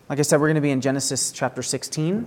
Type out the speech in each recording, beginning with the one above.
Like I said, we're going to be in Genesis chapter 16.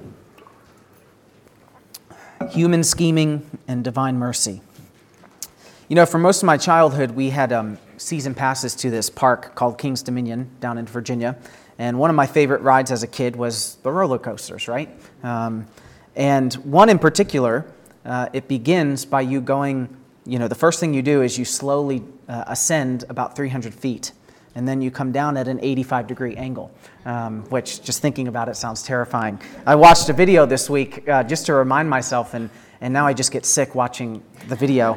Human scheming and divine mercy. You know, for most of my childhood, we had season passes to this park called King's Dominion down in Virginia. And one of my favorite rides as a kid was the roller coasters, right? And one in particular, it begins by you going, the first thing you do is you slowly ascend about 300 feet. And then you come down at an 85-degree angle, which just thinking about it sounds terrifying. I watched a video this week just to remind myself, and now I just get sick watching the video.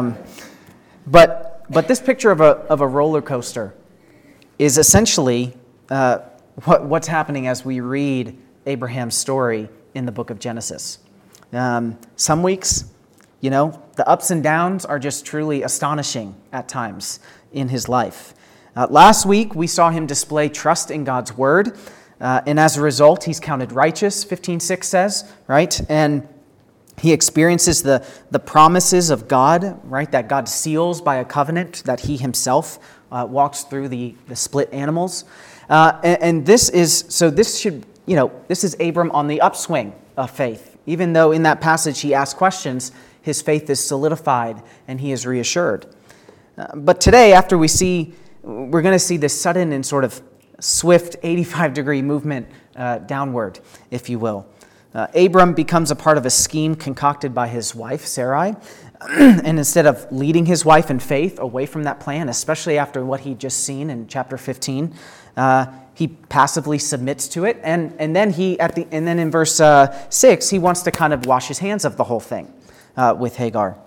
But this picture of a roller coaster is essentially what's happening as we read Abraham's story in the book of Genesis. Some weeks, the ups and downs are just truly astonishing at times in his life. Last week, we saw him display trust in God's word, and as a result, he's counted righteous, 15:6 says, right? And he experiences the promises of God, right, that God seals by a covenant that he himself walks through the split animals. And this is Abram on the upswing of faith. Even though in that passage he asks questions, his faith is solidified and he is reassured. But today, we're going to see this sudden and sort of swift 85-degree movement downward, if you will. Abram becomes a part of a scheme concocted by his wife, Sarai. And instead of leading his wife in faith away from that plan, especially after what he'd just seen in chapter 15, he passively submits to it. And then in verse 6, he wants to kind of wash his hands of the whole thing with Hagar.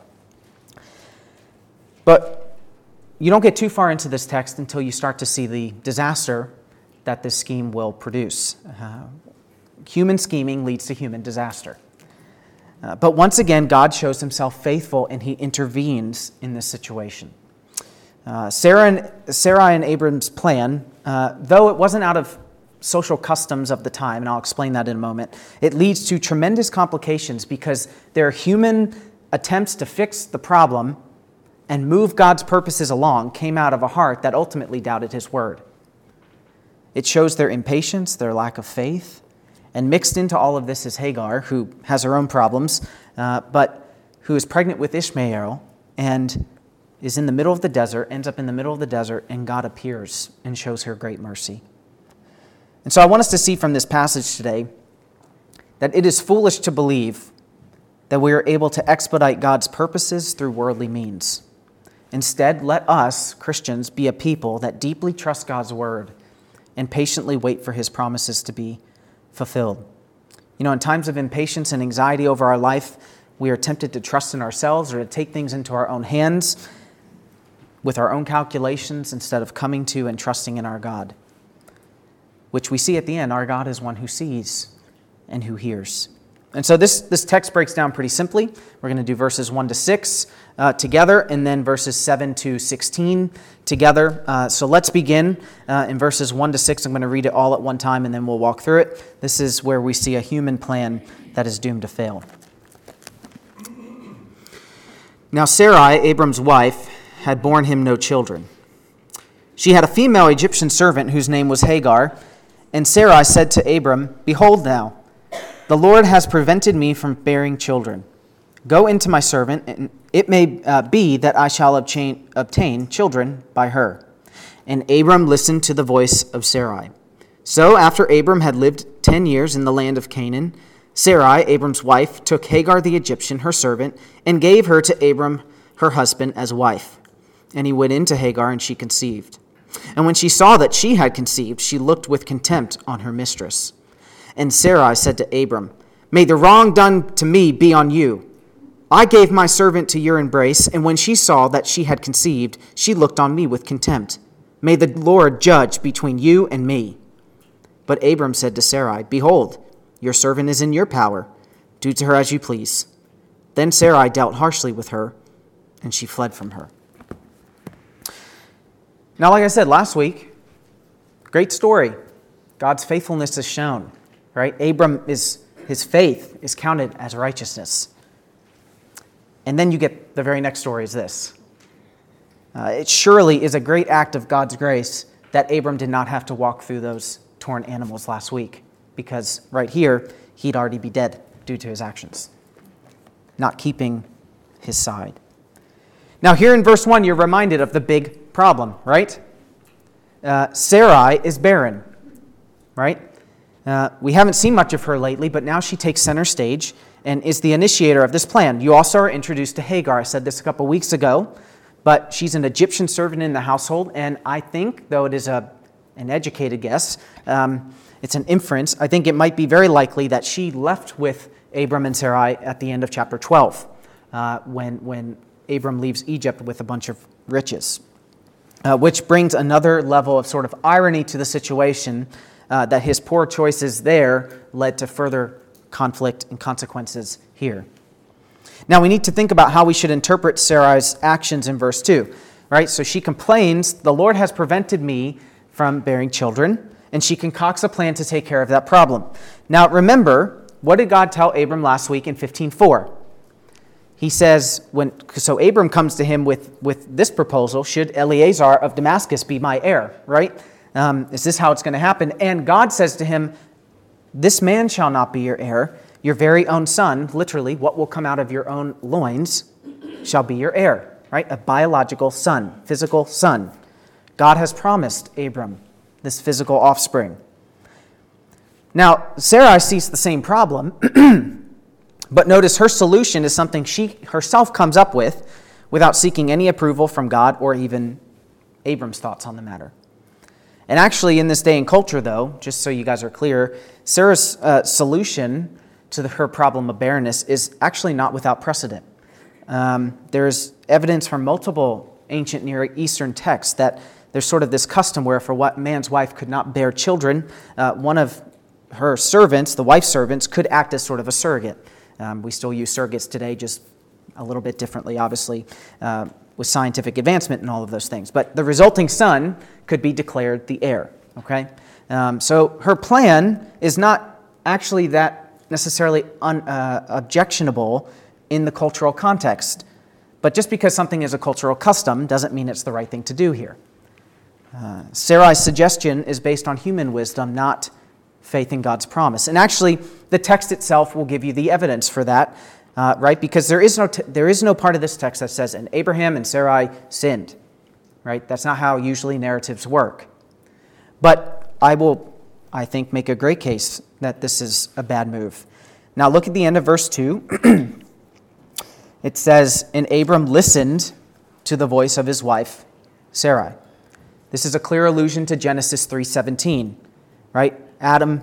But you don't get too far into this text until you start to see the disaster that this scheme will produce. Human scheming leads to human disaster. But once again, God shows himself faithful and he intervenes in this situation. Sarai and Abram's plan, though it wasn't out of social customs of the time, and I'll explain that in a moment, it leads to tremendous complications because their human attempts to fix the problem and move God's purposes along came out of a heart that ultimately doubted his word. It shows their impatience, their lack of faith, and mixed into all of this is Hagar, who has her own problems, but who is pregnant with Ishmael and is in the middle of the desert, ends up in the middle of the desert, and God appears and shows her great mercy. And so I want us to see from this passage today that it is foolish to believe that we are able to expedite God's purposes through worldly means. Instead, let us, Christians, be a people that deeply trust God's word and patiently wait for his promises to be fulfilled. In times of impatience and anxiety over our life, we are tempted to trust in ourselves or to take things into our own hands with our own calculations instead of coming to and trusting in our God, which we see at the end. Our God is one who sees and who hears. And so this text breaks down pretty simply. We're going to do verses 1 to 6 together, and then verses 7 to 16 together. So let's begin in verses 1 to 6. I'm going to read it all at one time, and then we'll walk through it. This is where we see a human plan that is doomed to fail. Now Sarai, Abram's wife, had borne him no children. She had a female Egyptian servant whose name was Hagar, and Sarai said to Abram, "Behold now, the Lord has prevented me from bearing children. Go into my servant, and it may be that I shall obtain children by her." And Abram listened to the voice of Sarai. So after Abram had lived 10 years in the land of Canaan, Sarai, Abram's wife, took Hagar the Egyptian, her servant, and gave her to Abram, her husband, as wife. And he went in to Hagar, and she conceived. And when she saw that she had conceived, she looked with contempt on her mistress. And Sarai said to Abram, "May the wrong done to me be on you. I gave my servant to your embrace, and when she saw that she had conceived, she looked on me with contempt. May the Lord judge between you and me." But Abram said to Sarai, "Behold, your servant is in your power. Do to her as you please." Then Sarai dealt harshly with her, and she fled from her. Now, like I said last week, great story. God's faithfulness is shown. Right? His faith is counted as righteousness. And then you get the very next story is this. It surely is a great act of God's grace that Abram did not have to walk through those torn animals last week, because right here, he'd already be dead due to his actions, not keeping his side. Now here in verse 1, you're reminded of the big problem, right? Sarai is barren, right? We haven't seen much of her lately, but now she takes center stage and is the initiator of this plan. You also are introduced to Hagar. I said this a couple weeks ago, but she's an Egyptian servant in the household, and I think, though it is an educated guess, it's an inference, I think it might be very likely that she left with Abram and Sarai at the end of chapter 12, when Abram leaves Egypt with a bunch of riches, which brings another level of sort of irony to the situation, that his poor choices there led to further conflict and consequences here. Now we need to think about how we should interpret Sarai's actions in verse 2, right? So she complains, the Lord has prevented me from bearing children, and she concocts a plan to take care of that problem. Now remember, what did God tell Abram last week in 15:4? He says, so Abram comes to him with this proposal, should Eleazar of Damascus be my heir, right? Is this how it's going to happen? And God says to him, this man shall not be your heir, your very own son, literally, what will come out of your own loins shall be your heir, right? A biological son, physical son. God has promised Abram this physical offspring. Now, Sarai sees the same problem, but notice her solution is something she herself comes up with without seeking any approval from God or even Abram's thoughts on the matter. And actually, in this day and culture, though, just so you guys are clear, Sarah's solution to her problem of barrenness is actually not without precedent. There's evidence from multiple ancient Near Eastern texts that there's sort of this custom where for what man's wife could not bear children, one of her servants, the wife's servants, could act as sort of a surrogate. We still use surrogates today, just a little bit differently, obviously, with scientific advancement and all of those things. But the resulting son could be declared the heir, okay? So her plan is not actually that necessarily objectionable in the cultural context. But just because something is a cultural custom doesn't mean it's the right thing to do here. Sarai's suggestion is based on human wisdom, not faith in God's promise. And actually, the text itself will give you the evidence for that, right? Because there is no part of this text that says, and Abraham and Sarai sinned, right? That's not how usually narratives work. But I think, make a great case that this is a bad move. Now look at the end of verse 2. It says, and Abram listened to the voice of his wife, Sarai. This is a clear allusion to Genesis 3:17, right? God,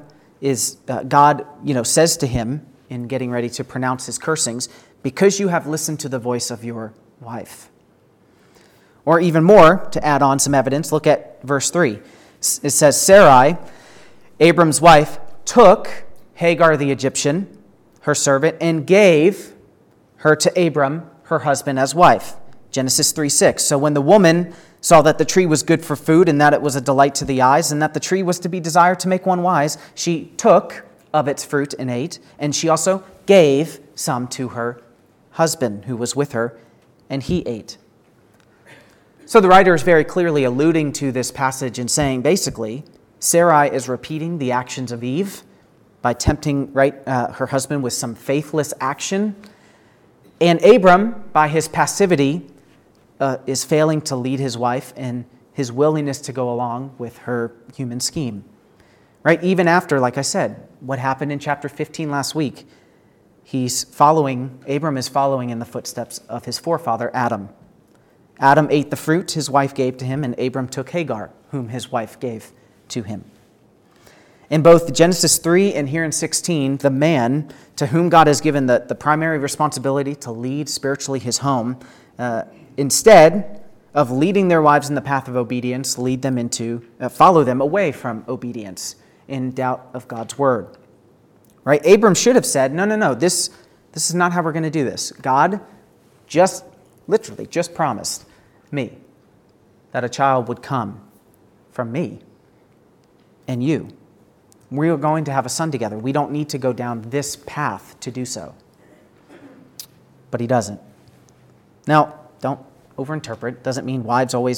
says to him in getting ready to pronounce his cursings, because you have listened to the voice of your wife. Or even more, to add on some evidence, look at verse 3. It says, Sarai, Abram's wife, took Hagar the Egyptian, her servant, and gave her to Abram, her husband, as wife. Genesis 3:6. So when the woman saw that the tree was good for food and that it was a delight to the eyes and that the tree was to be desired to make one wise, she took of its fruit and ate, and she also gave some to her husband who was with her, and he ate. So the writer is very clearly alluding to this passage and saying, basically, Sarai is repeating the actions of Eve by tempting her husband with some faithless action. And Abram, by his passivity, is failing to lead his wife and his willingness to go along with her human scheme. Right? Even after, like I said, what happened in chapter 15 last week, Abram is following in the footsteps of his forefather, Adam. Adam ate the fruit his wife gave to him, and Abram took Hagar, whom his wife gave to him. In both Genesis 3 and here in 16, the man to whom God has given the primary responsibility to lead spiritually his home, instead of leading their wives in the path of obedience, follow them away from obedience in doubt of God's word. Right? Abram should have said, no, this is not how we're going to do this. God literally just promised me that a child would come from me and you. We are going to have a son together. We don't need to go down this path to do so. But he doesn't. Now, don't overinterpret. Doesn't mean wives always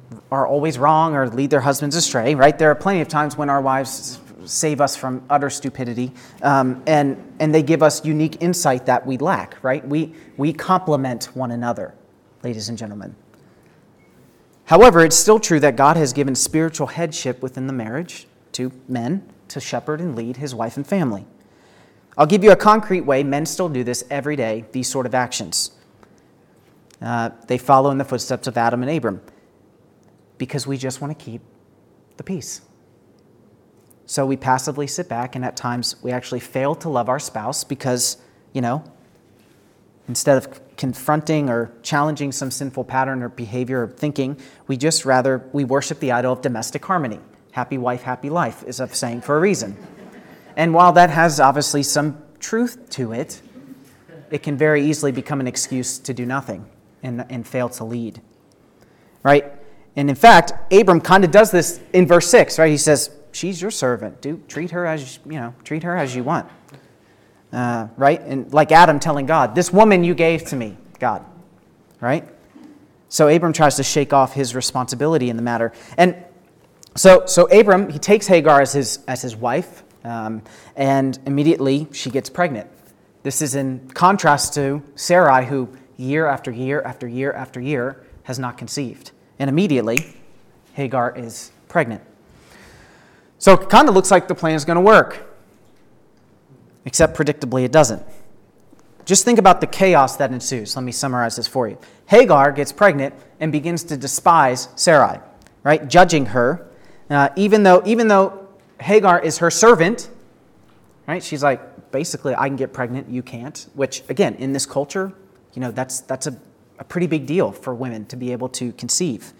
are always wrong or lead their husbands astray, right? There are plenty of times when our wives save us from utter stupidity, and they give us unique insight that we lack, right? We complement one another, ladies and gentlemen. However, it's still true that God has given spiritual headship within the marriage to men to shepherd and lead his wife and family. I'll give you a concrete way men still do this every day, these sort of actions. They follow in the footsteps of Adam and Abram because we just want to keep the peace. So we passively sit back, and at times we actually fail to love our spouse because, instead of confronting or challenging some sinful pattern or behavior or thinking, we worship the idol of domestic harmony. Happy wife, happy life is a saying for a reason. And while that has obviously some truth to it, it can very easily become an excuse to do nothing and fail to lead. Right? And in fact, Abram kind of does this in verse 6, right? He says, she's your servant. Treat her as you want. Right? And like Adam telling God, this woman you gave to me, God. Right? So Abram tries to shake off his responsibility in the matter. And so Abram, he takes Hagar as his wife, and immediately she gets pregnant. This is in contrast to Sarai, who year after year after year after year has not conceived. And immediately, Hagar is pregnant. So it kind of looks like the plan is going to work. Except predictably it doesn't. Just think about the chaos that ensues. Let me summarize this for you. Hagar gets pregnant and begins to despise Sarai, right? Judging her. Even though Hagar is her servant, right? She's like, basically, I can get pregnant, you can't. Which, again, in this culture, that's a pretty big deal for women to be able to conceive.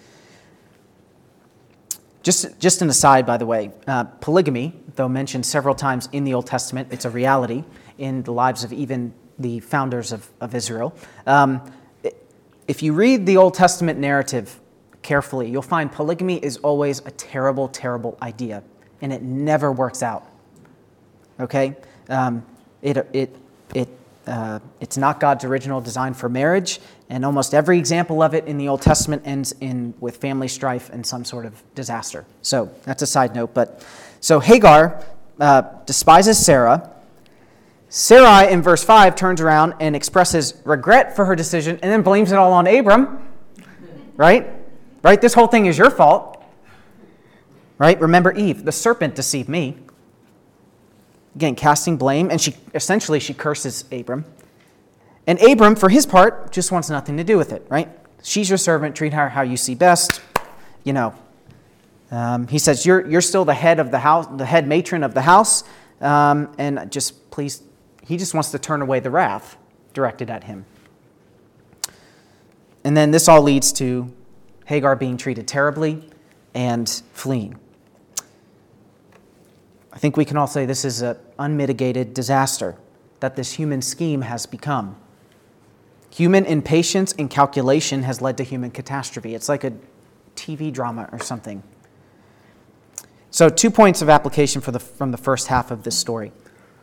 Just an aside, by the way, polygamy, though mentioned several times in the Old Testament, it's a reality in the lives of even the founders of Israel. If you read the Old Testament narrative carefully, you'll find polygamy is always a terrible, terrible idea, and it never works out. Okay? It's not God's original design for marriage, and almost every example of it in the Old Testament ends with family strife and some sort of disaster. So that's a side note. So Hagar despises Sarah. Sarai in verse 5 turns around and expresses regret for her decision and then blames it all on Abram. Right? This whole thing is your fault. Right? Remember Eve, the serpent deceived me. Again, casting blame, and she curses Abram. And Abram, for his part, just wants nothing to do with it, right? She's your servant, treat her how you see best. He says, you're still the head of the house, the head matron of the house, and just please, he just wants to turn away the wrath directed at him. And then this all leads to Hagar being treated terribly and fleeing. I think we can all say this is an unmitigated disaster that this human scheme has become. Human impatience and calculation has led to human catastrophe. It's like a TV drama or something. So 2 points of application from the first half of this story.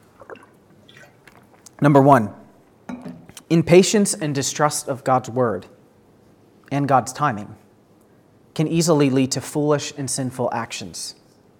Number 1, impatience and distrust of God's word and God's timing can easily lead to foolish and sinful actions.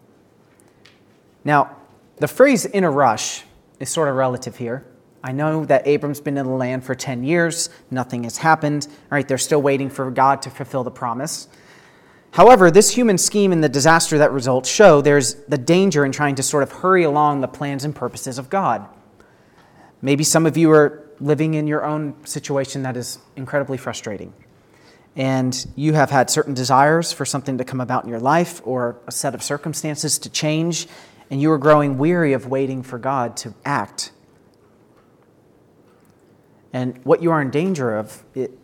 Now, the phrase "in a rush" is sort of relative here. I know that Abram's been in the land for 10 years. Nothing has happened. Right? They're still waiting for God to fulfill the promise. However, this human scheme and the disaster that results show there's the danger in trying to sort of hurry along the plans and purposes of God. Maybe some of you are living in your own situation that is incredibly frustrating. And you have had certain desires for something to come about in your life or a set of circumstances to change, and you are growing weary of waiting for God to act. And what you are in danger of,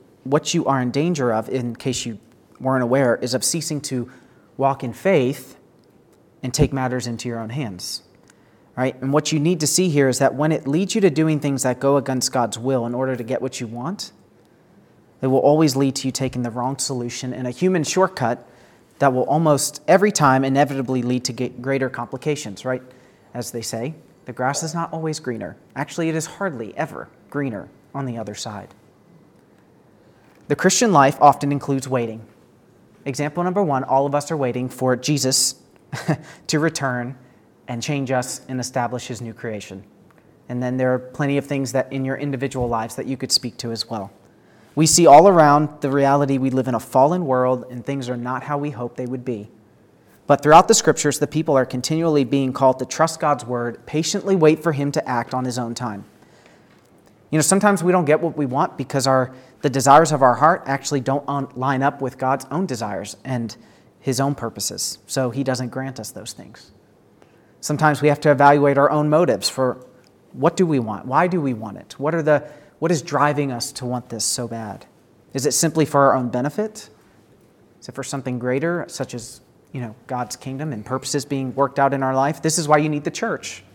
in case you weren't aware, is of ceasing to walk in faith and take matters into your own hands. Right? And what you need to see here is that when it leads you to doing things that go against God's will in order to get what you want, it will always lead to you taking the wrong solution and a human shortcut that will almost every time inevitably lead to greater complications, right? As they say, the grass is not always greener. Actually, it is hardly ever greener on the other side. The Christian life often includes waiting. Example number one, all of us are waiting for Jesus to return and change us and establish his new creation. And then there are plenty of things that in your individual lives that you could speak to as well. We see all around the reality we live in a fallen world and things are not how we hope they would be. But throughout the scriptures, the people are continually being called to trust God's word, patiently wait for him to act on his own time. Sometimes we don't get what we want because the desires of our heart actually don't line up with God's own desires and his own purposes. So he doesn't grant us those things. Sometimes we have to evaluate our own motives for what do we want? Why do we want it? What is driving us to want this so bad? Is it simply for our own benefit? Is it for something greater, such as God's kingdom and purposes being worked out in our life? This is why you need the church.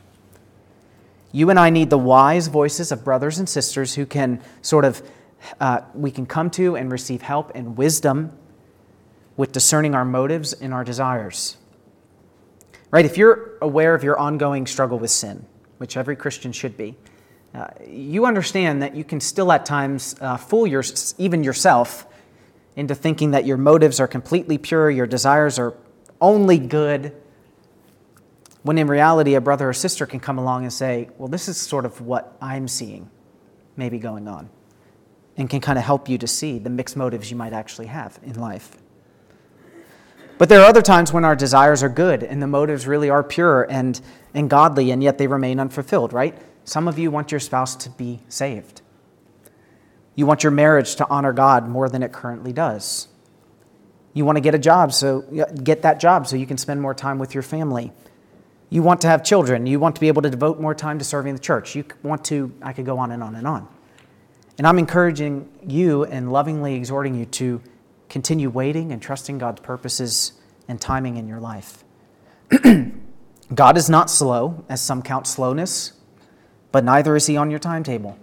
You and I need the wise voices of brothers and sisters who can we can come to and receive help and wisdom with discerning our motives and our desires. Right? If you're aware of your ongoing struggle with sin, which every Christian should be, you understand that you can still at times fool even yourself into thinking that your motives are completely pure, your desires are only good, when in reality a brother or sister can come along and say, well, this is sort of what I'm seeing maybe going on, and can kind of help you to see the mixed motives you might actually have in life. But there are other times when our desires are good and the motives really are pure and godly, and yet they remain unfulfilled, right? Some of you want your spouse to be saved. You want your marriage to honor God more than it currently does. You want to get that job so you can spend more time with your family. You want to have children. You want to be able to devote more time to serving the church. I could go on and on and on. And I'm encouraging you and lovingly exhorting you to continue waiting and trusting God's purposes and timing in your life. God is not slow, as some count slowness, but neither is he on your timetable.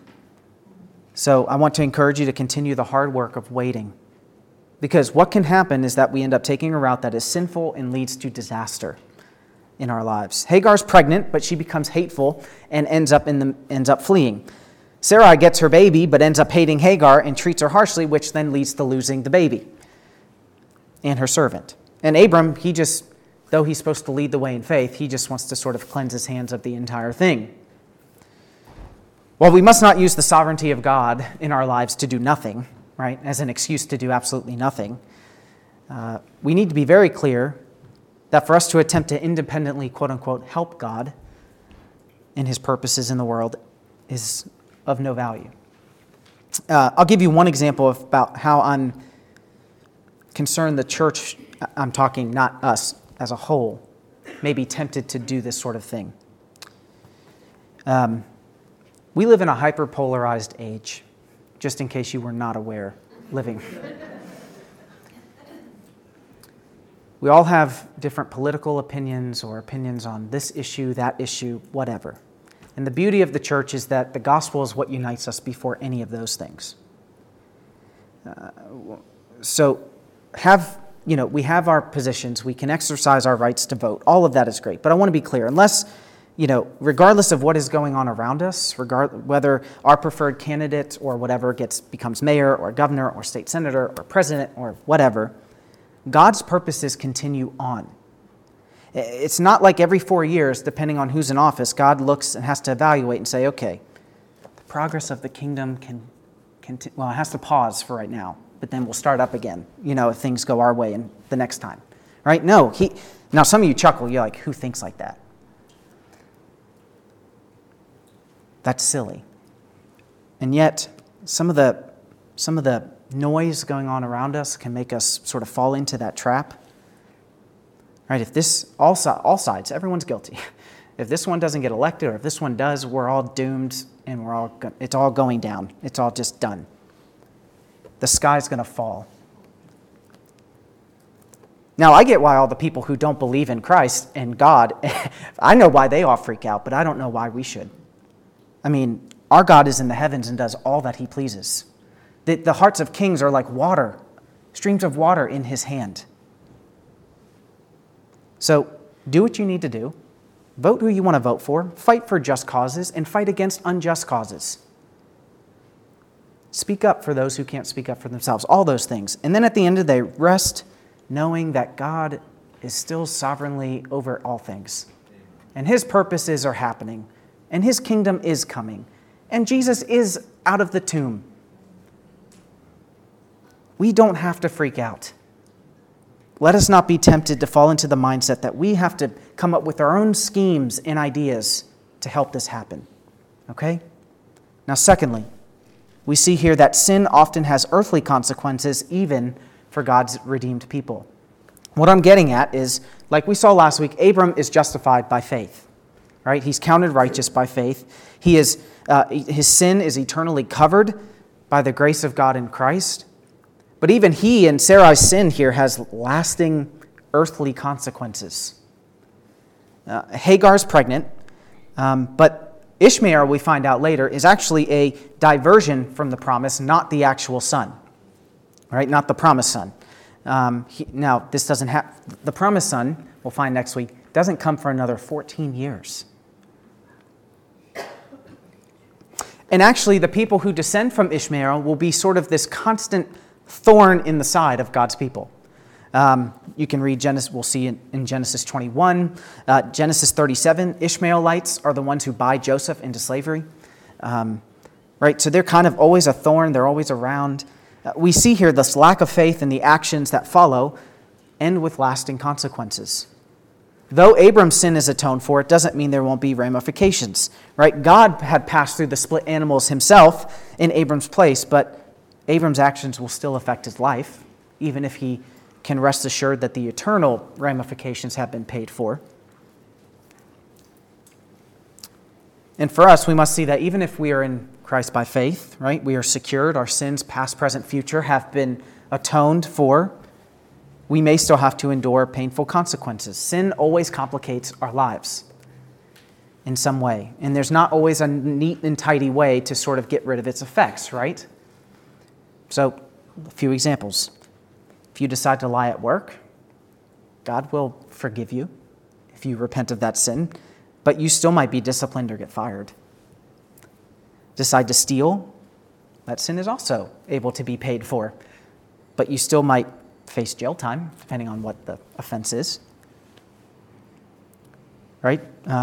So I want to encourage you to continue the hard work of waiting. Because what can happen is that we end up taking a route that is sinful and leads to disaster in our lives. Hagar's pregnant, but she becomes hateful and ends up fleeing. Sarai gets her baby, but ends up hating Hagar and treats her harshly, which then leads to losing the baby and her servant. And Abram, though he's supposed to lead the way in faith, he just wants to sort of cleanse his hands of the entire thing. Well, we must not use the sovereignty of God in our lives to do nothing, right, as an excuse to do absolutely nothing. We need to be very clear that for us to attempt to independently, quote-unquote, help God in his purposes in the world is of no value. I'll give you one example about how I'm concerned the church, I'm talking not us as a whole, may be tempted to do this sort of thing. We live in a hyper-polarized age, just in case you were not aware, living. We all have different political opinions or opinions on this issue, that issue, whatever. And the beauty of the church is that the gospel is what unites us before any of those things. We have our positions, we can exercise our rights to vote. All of that is great. But I want to be clear, regardless of what is going on around us, whether our preferred candidate or whatever becomes mayor or governor or state senator or president or whatever, God's purposes continue on. It's not like every 4 years, depending on who's in office, God looks and has to evaluate and say, okay, the progress of the kingdom it has to pause for right now, but then we'll start up again, if things go our way and the next time, right? No, now some of you chuckle, you're like, who thinks like that? That's silly. And yet, some of the noise going on around us can make us sort of fall into that trap. Right? If all sides, everyone's guilty. If this one doesn't get elected, or if this one does, we're all doomed, and it's all going down. It's all just done. The sky's going to fall. Now, I get why all the people who don't believe in Christ and God, I know why they all freak out, but I don't know why we should. I mean, our God is in the heavens and does all that he pleases. The hearts of kings are like water, streams of water in his hand. So do what you need to do. Vote who you want to vote for. Fight for just causes and fight against unjust causes. Speak up for those who can't speak up for themselves. All those things. And then at the end of the day, rest knowing that God is still sovereignly over all things. And his purposes are happening. And his kingdom is coming. And Jesus is out of the tomb. We don't have to freak out. Let us not be tempted to fall into the mindset that we have to come up with our own schemes and ideas to help this happen. Okay? Now, secondly, we see here that sin often has earthly consequences even for God's redeemed people. What I'm getting at is, like we saw last week, Abram is justified by faith. Right? He's counted righteous by faith. His sin is eternally covered by the grace of God in Christ. But even he and Sarai's sin here has lasting earthly consequences. Hagar's pregnant, but Ishmael, we find out later, is actually a diversion from the promise, not the actual son. Right? Not the promised son. Now, this doesn't have... The promised son, we'll find next week, doesn't come for another 14 years. And actually, the people who descend from Ishmael will be sort of this constant thorn in the side of God's people. You can read Genesis, we'll see in Genesis 21. Genesis 37, Ishmaelites are the ones who buy Joseph into slavery. Right? So they're kind of always a thorn. They're always around. We see here this lack of faith and the actions that follow end with lasting consequences. Though Abram's sin is atoned for, it doesn't mean there won't be ramifications. Right? God had passed through the split animals himself in Abram's place, but Abram's actions will still affect his life, even if he can rest assured that the eternal ramifications have been paid for. And for us, we must see that even if we are in Christ by faith, right, we are secured, our sins, past, present, future, have been atoned for, we may still have to endure painful consequences. Sin always complicates our lives in some way, and there's not always a neat and tidy way to sort of get rid of its effects, right? So, a few examples. If you decide to lie at work, God will forgive you if you repent of that sin, but you still might be disciplined or get fired. Decide to steal, that sin is also able to be paid for, but you still might face jail time, depending on what the offense is. Right?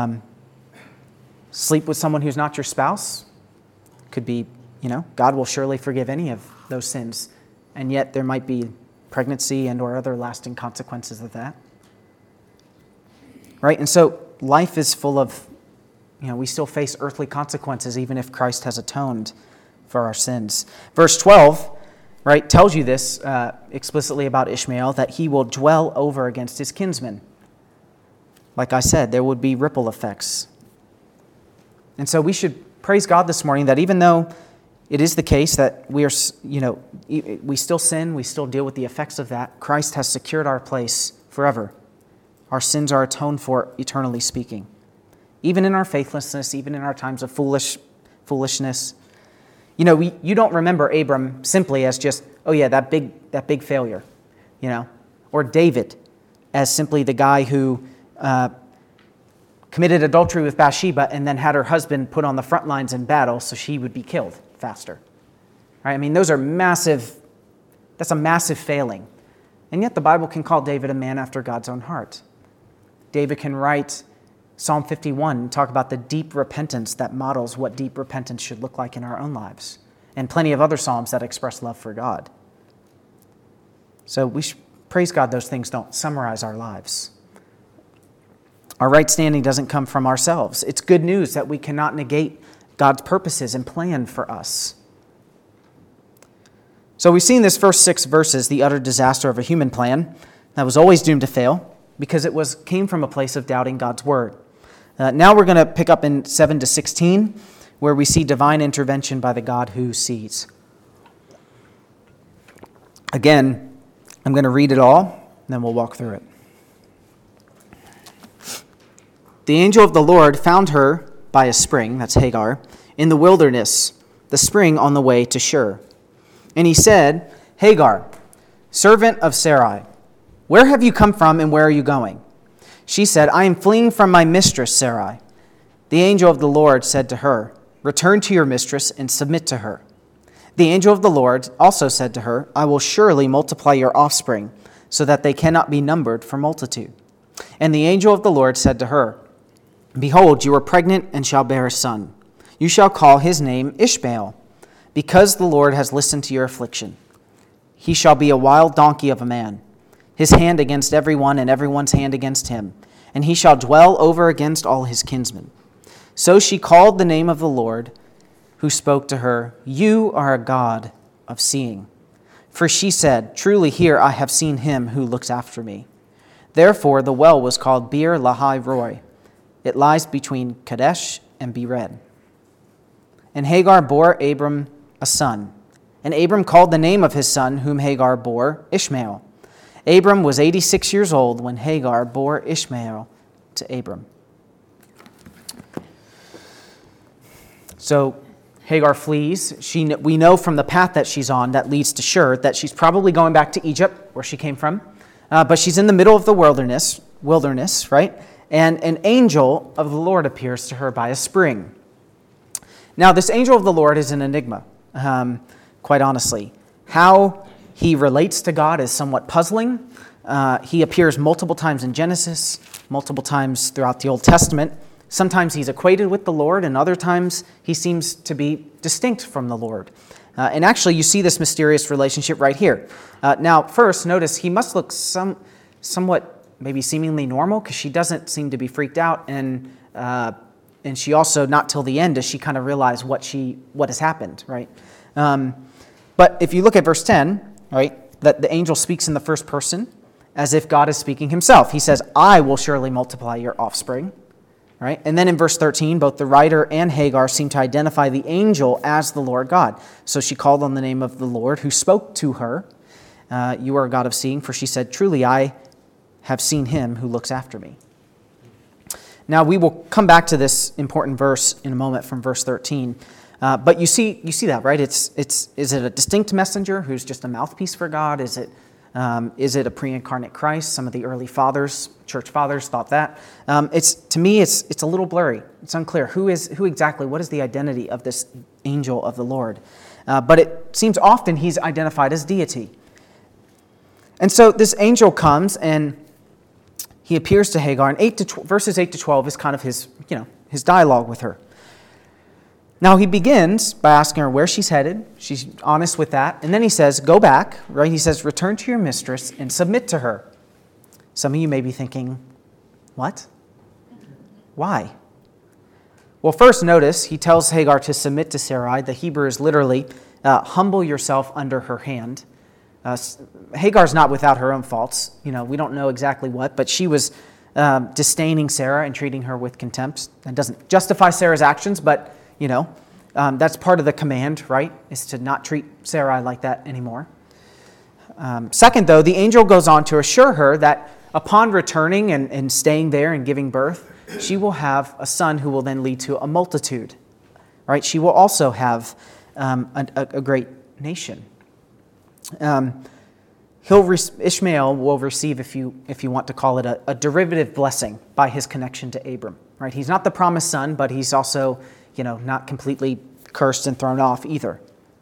Sleep with someone who's not your spouse could be, God will surely forgive any of those sins, and yet there might be pregnancy and or other lasting consequences of that. Right? And so life is full of, we still face earthly consequences even if Christ has atoned for our sins. Verse 12, right, tells you this explicitly about Ishmael, that he will dwell over against his kinsmen. Like I said, there would be ripple effects. And so we should praise God this morning that even though it is the case that we are, we still sin, we still deal with the effects of that, Christ has secured our place forever. Our sins are atoned for, eternally speaking. Even in our faithlessness, even in our times of foolishness. You don't remember Abram simply as just, that big failure, or David as simply the guy who committed adultery with Bathsheba and then had her husband put on the front lines in battle so she would be killed faster. Right? I mean, that's a massive failing. And yet the Bible can call David a man after God's own heart. David can write Psalm 51 and talk about the deep repentance that models what deep repentance should look like in our own lives, and plenty of other psalms that express love for God. So we should praise God those things don't summarize our lives. Our right standing doesn't come from ourselves. It's good news that we cannot negate God's purposes and plan for us. So we've seen this first 6 verses, the utter disaster of a human plan that was always doomed to fail because it came from a place of doubting God's word. Now we're going to pick up in 7 to 16, where we see divine intervention by the God who sees. Again, I'm going to read it all, and then we'll walk through it. The angel of the Lord found her by a spring, that's Hagar, in the wilderness, the spring on the way to Shur. And he said, Hagar, servant of Sarai, where have you come from and where are you going? She said, I am fleeing from my mistress, Sarai. The angel of the Lord said to her, return to your mistress and submit to her. The angel of the Lord also said to her, I will surely multiply your offspring, so that they cannot be numbered for multitude. And the angel of the Lord said to her, Behold, you are pregnant and shall bear a son. You shall call his name Ishmael, because the Lord has listened to your affliction. He shall be a wild donkey of a man, his hand against everyone and everyone's hand against him, and he shall dwell over against all his kinsmen. So she called the name of the Lord, who spoke to her, You are a God of seeing. For she said, Truly here I have seen him who looks after me. Therefore the well was called Beer Lahai Roi. It lies between Kadesh and Bered. And Hagar bore Abram a son. And Abram called the name of his son, whom Hagar bore, Ishmael. Abram was 86 years old when Hagar bore Ishmael to Abram. So Hagar flees. We know from the path that she's on that leads to Shur that she's probably going back to Egypt, where she came from. But she's in the middle of the wilderness, right? And an angel of the Lord appears to her by a spring. Now, this angel of the Lord is an enigma, quite honestly. How he relates to God is somewhat puzzling. He appears multiple times in Genesis, multiple times throughout the Old Testament. Sometimes he's equated with the Lord, and other times he seems to be distinct from the Lord. And actually, you see this mysterious relationship right here. Now, first, notice he must look somewhat maybe seemingly normal, because she doesn't seem to be freaked out, and she also, not till the end, does she kind of realize what has happened, right? But if you look at verse 10, right, that the angel speaks in the first person as if God is speaking himself. He says, I will surely multiply your offspring, right? And then in verse 13, both the writer and Hagar seem to identify the angel as the Lord God. So she called on the name of the Lord who spoke to her, You are a God of seeing, for she said, Truly I have seen him who looks after me. Now, we will come back to this important verse in a moment from verse 13. But you see that, right? Is it a distinct messenger who's just a mouthpiece for God? Is it a pre-incarnate Christ? Some of the early fathers, church fathers, thought that. To me, it's a little blurry. It's unclear what is the identity of this angel of the Lord? But it seems often he's identified as deity. And so this angel comes and he appears to Hagar, and verses 8 to 12 is kind of his dialogue with her. Now he begins by asking her where she's headed. She's honest with that. And then he says, go back, right? He says, return to your mistress and submit to her. Some of you may be thinking, what? Why? Well, first notice, he tells Hagar to submit to Sarai. The Hebrew is literally, humble yourself under her hand. Hagar's not without her own faults. We don't know exactly what, but she was disdaining Sarah and treating her with contempt. That doesn't justify Sarah's actions, but, that's part of the command, right, is to not treat Sarai like that anymore. Second, though, the angel goes on to assure her that upon returning and staying there and giving birth, she will have a son who will then lead to a multitude, right? She will also have a great nation. Ishmael will receive, if you want to call it, a derivative blessing by his connection to Abram. Right? He's not the promised son, but he's also, not completely cursed and thrown off either.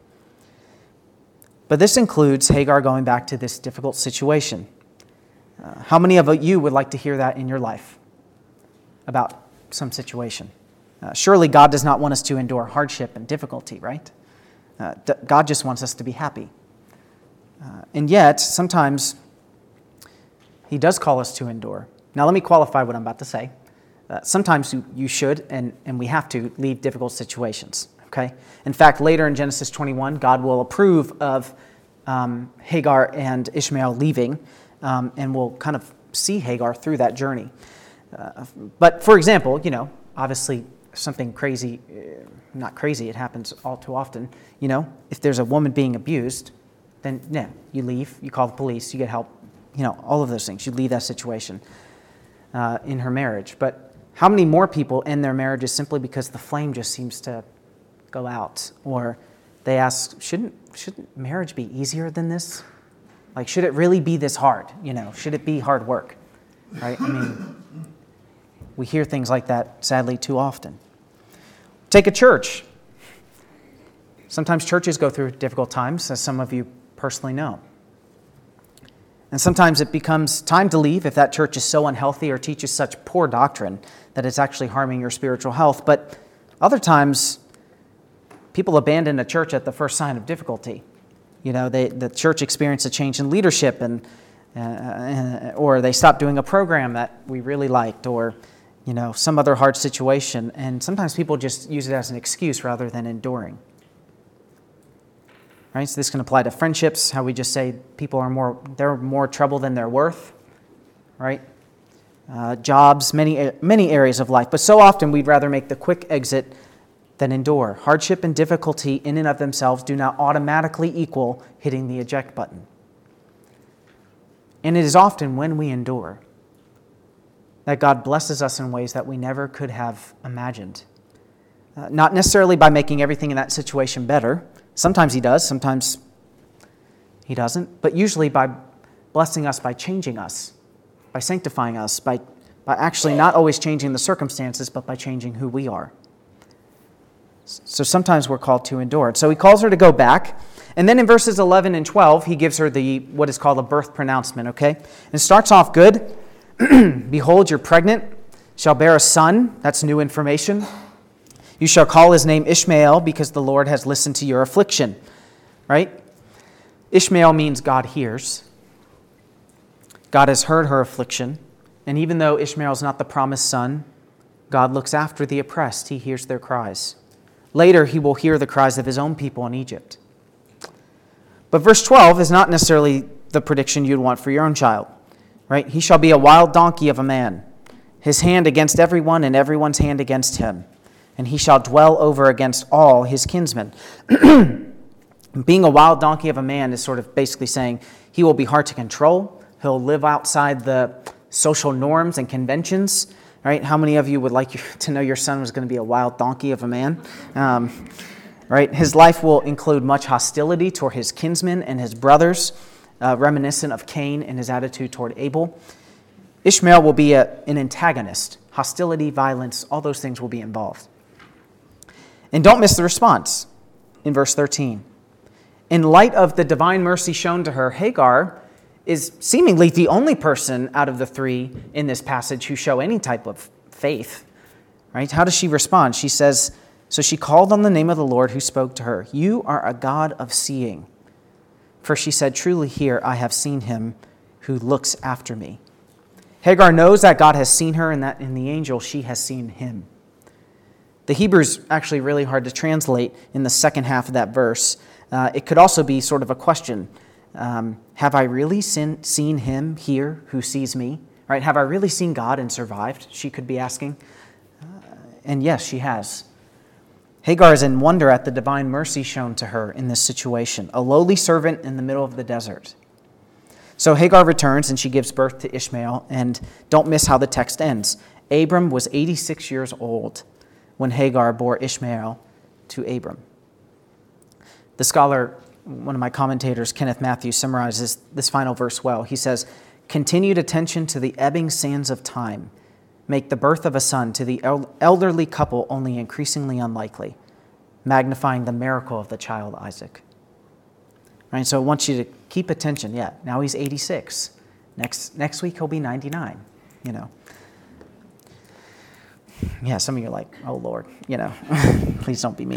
But this includes Hagar going back to this difficult situation. How many of you would like to hear that in your life about some situation? Surely God does not want us to endure hardship and difficulty, right? God just wants us to be happy. And yet, sometimes he does call us to endure. Now, let me qualify what I'm about to say. Sometimes you should, and we have to, leave difficult situations. Okay? In fact, later in Genesis 21, God will approve of Hagar and Ishmael leaving, and we'll kind of see Hagar through that journey. But, for example, obviously something crazy, not crazy, it happens all too often. If there's a woman being abused, then you leave, you call the police, you get help, all of those things. You leave that situation in her marriage. But how many more people end their marriages simply because the flame just seems to go out? Or they ask, shouldn't marriage be easier than this? Like, should it really be this hard? Should it be hard work? Right? We hear things like that, sadly, too often. Take a church. Sometimes churches go through difficult times, as some of you personally know. And sometimes it becomes time to leave if that church is so unhealthy or teaches such poor doctrine that it's actually harming your spiritual health. But other times, people abandon a church at the first sign of difficulty. The church experienced a change in leadership, or they stopped doing a program that we really liked, or some other hard situation. And sometimes people just use it as an excuse rather than enduring. Right? So this can apply to friendships, how we just say people are they're more trouble than they're worth, right? Jobs, many areas of life. But so often we'd rather make the quick exit than endure. Hardship and difficulty in and of themselves do not automatically equal hitting the eject button. And it is often when we endure that God blesses us in ways that we never could have imagined. Not necessarily by making everything in that situation better. Sometimes he does, sometimes he doesn't, but usually by blessing us by changing us, by sanctifying us, by actually not always changing the circumstances, but by changing who we are. So sometimes we're called to endure. So he calls her to go back, and then in verses 11 and 12, he gives her what is called a birth pronouncement, okay? And it starts off good. Behold, you're pregnant, shall bear a son. That's new information. You shall call his name Ishmael, because the Lord has listened to your affliction. Right? Ishmael means God hears. God has heard her affliction. And even though Ishmael is not the promised son, God looks after the oppressed. He hears their cries. Later, he will hear the cries of his own people in Egypt. But verse 12 is not necessarily the prediction you'd want for your own child. Right? He shall be a wild donkey of a man, his hand against everyone and everyone's hand against him. And he shall dwell over against all his kinsmen. Being a wild donkey of a man is sort of basically saying he will be hard to control. He'll live outside the social norms and conventions. Right? How many of you would like to know your son was going to be a wild donkey of a man? Right? His life will include much hostility toward his kinsmen and his brothers, reminiscent of Cain and his attitude toward Abel. Ishmael will be an antagonist. Hostility, violence, all those things will be involved. And don't miss the response in verse 13. In light of the divine mercy shown to her, Hagar is seemingly the only person out of the three in this passage who show any type of faith. Right? How does she respond? She says, so she called on the name of the Lord who spoke to her. You are a God of seeing. For she said, truly here I have seen him who looks after me. Hagar knows that God has seen her and that in the angel she has seen him. The Hebrew is actually really hard to translate in the second half of that verse. It could also be sort of a question. Have I really seen him here who sees me? Right? Have I really seen God and survived? She could be asking. And yes, she has. Hagar is in wonder at the divine mercy shown to her in this situation, a lowly servant in the middle of the desert. So Hagar returns and she gives birth to Ishmael, and don't miss how the text ends. Abram was 86 years old when Hagar bore Ishmael to Abram. The scholar, one of my commentators, Kenneth Matthews, summarizes this final verse well. He says, continued attention to the ebbing sands of time make the birth of a son to the elderly couple only increasingly unlikely, magnifying the miracle of the child Isaac. Right, so I want you to keep attention. Yeah, now he's 86. Next week he'll be 99, Yeah, some of you are like, oh, Lord, please don't be me.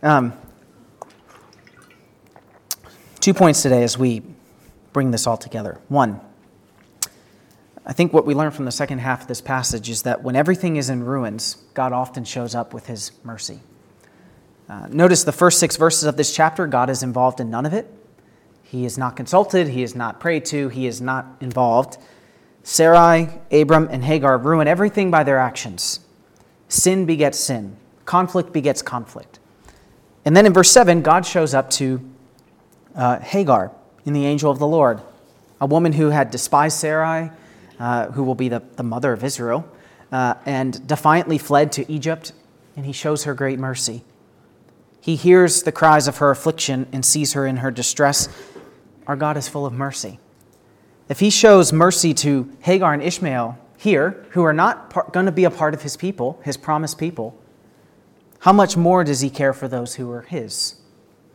2 points today as we bring this all together. One, I think what we learn from the second half of this passage is that when everything is in ruins, God often shows up with his mercy. Notice the first 6 verses of this chapter, God is involved in none of it. He is not consulted. He is not prayed to. He is not involved. Sarai, Abram, and Hagar ruin everything by their actions. Sin begets sin. Conflict begets conflict. And then in verse 7, God shows up to Hagar in the angel of the Lord, a woman who had despised Sarai, who will be the mother of Israel, and defiantly fled to Egypt, and he shows her great mercy. He hears the cries of her affliction and sees her in her distress. Our God is full of mercy. If he shows mercy to Hagar and Ishmael here, who are not going to be a part of his people, his promised people, how much more does he care for those who are his?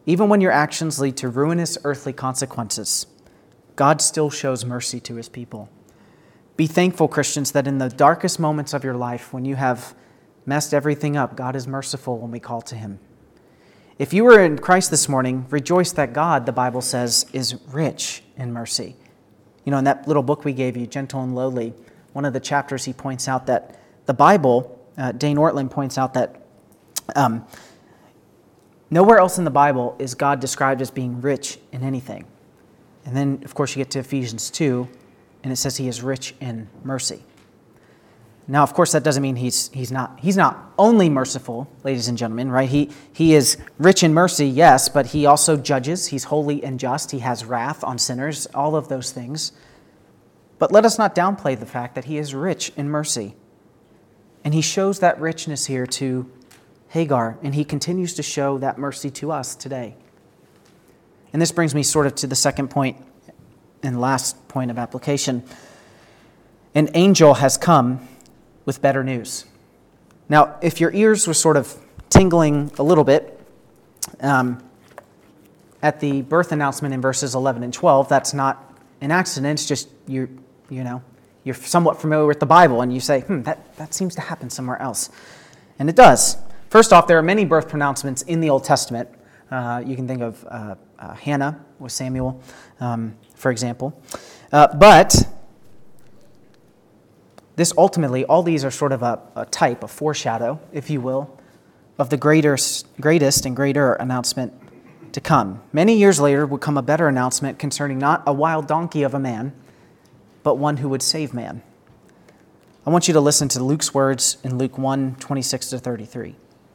even when your actions lead to ruinous earthly consequences, God still shows mercy to his people. Be thankful, Christians, that in the darkest moments of your life, when you have messed everything up, God is merciful when we call to him. If you are in Christ this morning, rejoice that God, the Bible says, is rich in mercy. You know, in that little book we gave you, Gentle and Lowly, one of the chapters he points out that the Bible, Dane Ortland points out that nowhere else in the Bible is God described as being rich in anything. And then, of course, you get to Ephesians 2, and it says he is rich in mercy. Now, of course, that doesn't mean he's not only merciful, ladies and gentlemen, right? He is rich in mercy, yes, but he also judges. He's holy and just. He has wrath on sinners, all of those things. But let us not downplay the fact that he is rich in mercy. And he shows that richness here to Hagar, and he continues to show that mercy to us today. And this brings me sort of to the second point and last point of application. An angel has come with better news. Now, if your ears were sort of tingling a little bit at the birth announcement in verses 11 and 12, that's not an accident. It's just you're somewhat familiar with the Bible, and you say, that seems to happen somewhere else. And it does. First off, there are many birth pronouncements in the Old Testament. You can think of Hannah with Samuel, for example. But this ultimately, all these are sort of a type, a foreshadow, if you will, of the greatest and greater announcement to come. Many years later would come a better announcement concerning not a wild donkey of a man, but one who would save man. I want you to listen to Luke's words in Luke 1:26-33.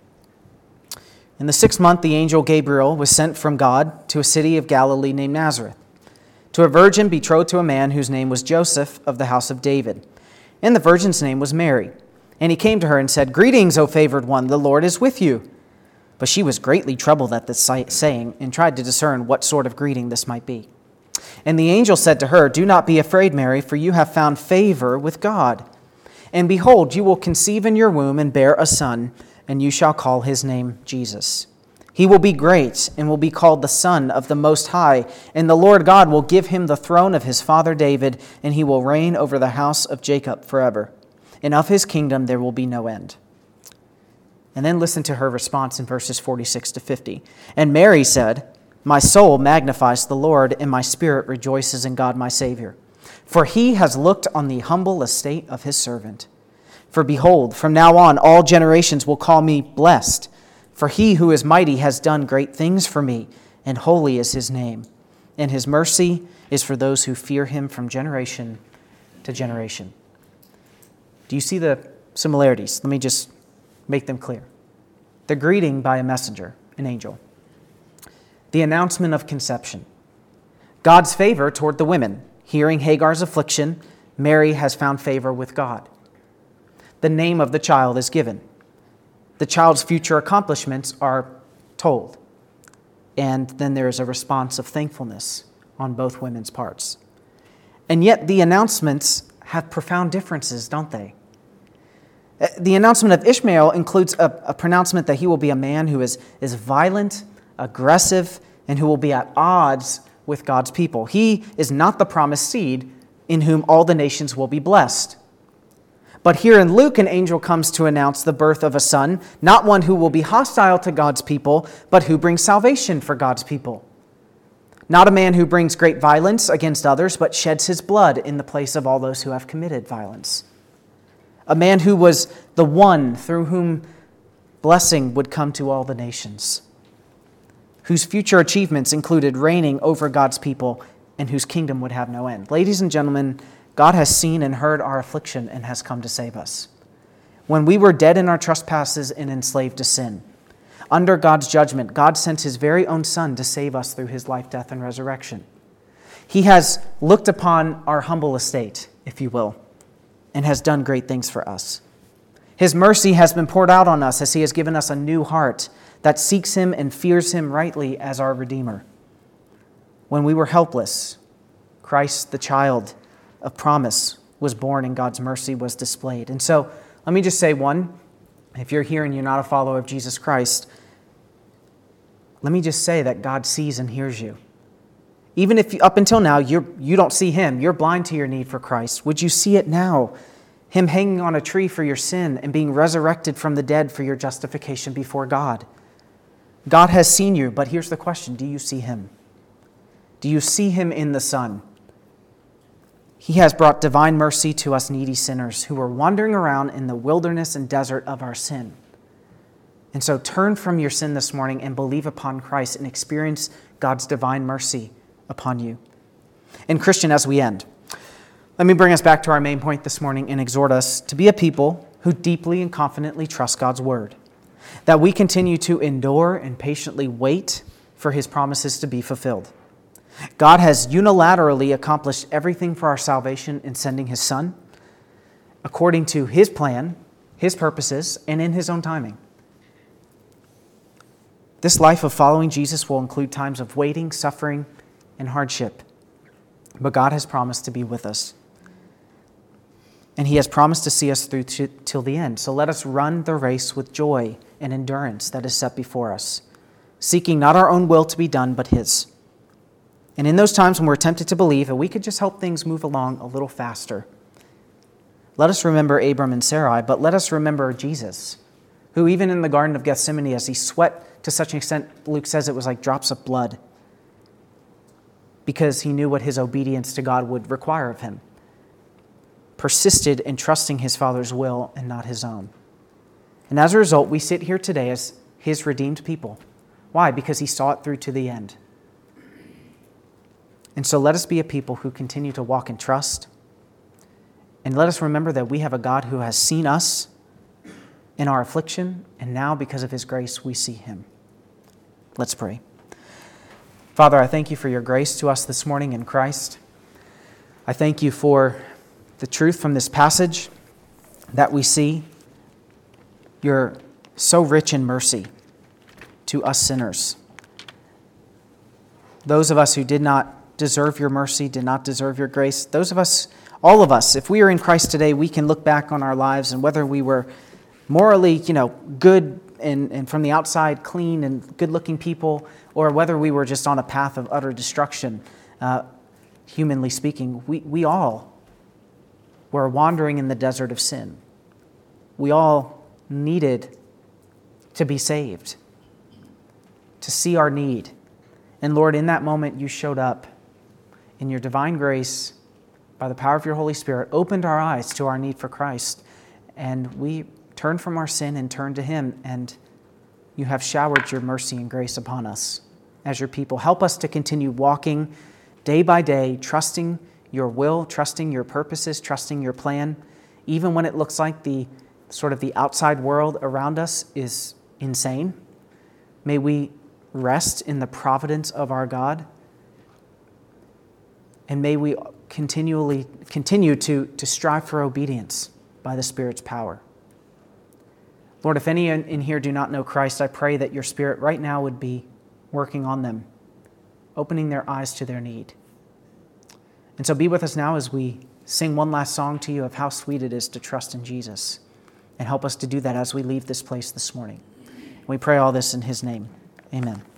In the 6th month, the angel Gabriel was sent from God to a city of Galilee named Nazareth, to a virgin betrothed to a man whose name was Joseph of the house of David. And the virgin's name was Mary. And he came to her and said, "Greetings, O favored one, the Lord is with you." But she was greatly troubled at this saying and tried to discern what sort of greeting this might be. And the angel said to her, "Do not be afraid, Mary, for you have found favor with God. And behold, you will conceive in your womb and bear a son, and you shall call his name Jesus. He will be great and will be called the Son of the Most High, and the Lord God will give him the throne of his father David, and he will reign over the house of Jacob forever. And of his kingdom there will be no end." And then listen to her response in verses 46-50. And Mary said, "My soul magnifies the Lord, and my spirit rejoices in God my Savior. For he has looked on the humble estate of his servant. For behold, from now on all generations will call me blessed. For he who is mighty has done great things for me, and holy is his name. And his mercy is for those who fear him from generation to generation." Do you see the similarities? Let me just make them clear. The greeting by a messenger, an angel. The announcement of conception. God's favor toward the women. Hearing Hagar's affliction, Mary has found favor with God. The name of the child is given. The child's future accomplishments are told. And then there is a response of thankfulness on both women's parts. And yet the announcements have profound differences, don't they? The announcement of Ishmael includes a pronouncement that he will be a man who is violent, aggressive, and who will be at odds with God's people. He is not the promised seed in whom all the nations will be blessed. But here in Luke, an angel comes to announce the birth of a son, not one who will be hostile to God's people, but who brings salvation for God's people. Not a man who brings great violence against others, but sheds his blood in the place of all those who have committed violence. A man who was the one through whom blessing would come to all the nations, whose future achievements included reigning over God's people and whose kingdom would have no end. Ladies and gentlemen, God has seen and heard our affliction and has come to save us. When we were dead in our trespasses and enslaved to sin, under God's judgment, God sent his very own Son to save us through his life, death, and resurrection. He has looked upon our humble estate, if you will, and has done great things for us. His mercy has been poured out on us as he has given us a new heart that seeks him and fears him rightly as our Redeemer. When we were helpless, Christ, the child of promise, was born and God's mercy was displayed. And so, let me just say one, if you're here and you're not a follower of Jesus Christ, let me just say that God sees and hears you. Even if up until now you don't see him, you're blind to your need for Christ, would you see it now? Him hanging on a tree for your sin and being resurrected from the dead for your justification before God. God has seen you, but here's the question, do you see him? Do you see him in the Son? He has brought divine mercy to us needy sinners who are wandering around in the wilderness and desert of our sin. And so turn from your sin this morning and believe upon Christ and experience God's divine mercy upon you. And Christian, as we end, let me bring us back to our main point this morning and exhort us to be a people who deeply and confidently trust God's word, that we continue to endure and patiently wait for his promises to be fulfilled. God has unilaterally accomplished everything for our salvation in sending his Son, according to his plan, his purposes, and in his own timing. This life of following Jesus will include times of waiting, suffering, and hardship. But God has promised to be with us. And he has promised to see us through till the end. So let us run the race with joy and endurance that is set before us, seeking not our own will to be done, but his. And in those times when we're tempted to believe that we could just help things move along a little faster, let us remember Abram and Sarai, but let us remember Jesus, who even in the Garden of Gethsemane, as he sweat to such an extent, Luke says it was like drops of blood, because he knew what his obedience to God would require of him, persisted in trusting his Father's will and not his own. And as a result, we sit here today as his redeemed people. Why? Because he saw it through to the end. And so let us be a people who continue to walk in trust. And let us remember that we have a God who has seen us in our affliction, and now because of his grace, we see him. Let's pray. Father, I thank you for your grace to us this morning in Christ. I thank you for the truth from this passage that we see. You're so rich in mercy to us sinners. Those of us who did not deserve your mercy, did not deserve your grace. Those of us, all of us, if we are in Christ today, we can look back on our lives and whether we were morally, good and from the outside clean and good-looking people, or whether we were just on a path of utter destruction, humanly speaking, we all were wandering in the desert of sin. We all needed to be saved, to see our need. And Lord, in that moment, you showed up in your divine grace, by the power of your Holy Spirit, opened our eyes to our need for Christ. And we turned from our sin and turned to him. And you have showered your mercy and grace upon us as your people. Help us to continue walking day by day, trusting your will, trusting your purposes, trusting your plan, even when it looks like the outside world around us is insane. May we rest in the providence of our God. And may we continue to strive for obedience by the Spirit's power. Lord, if any in here do not know Christ, I pray that your Spirit right now would be working on them, opening their eyes to their need. And so be with us now as we sing one last song to you of how sweet it is to trust in Jesus. And help us to do that as we leave this place this morning. We pray all this in his name. Amen.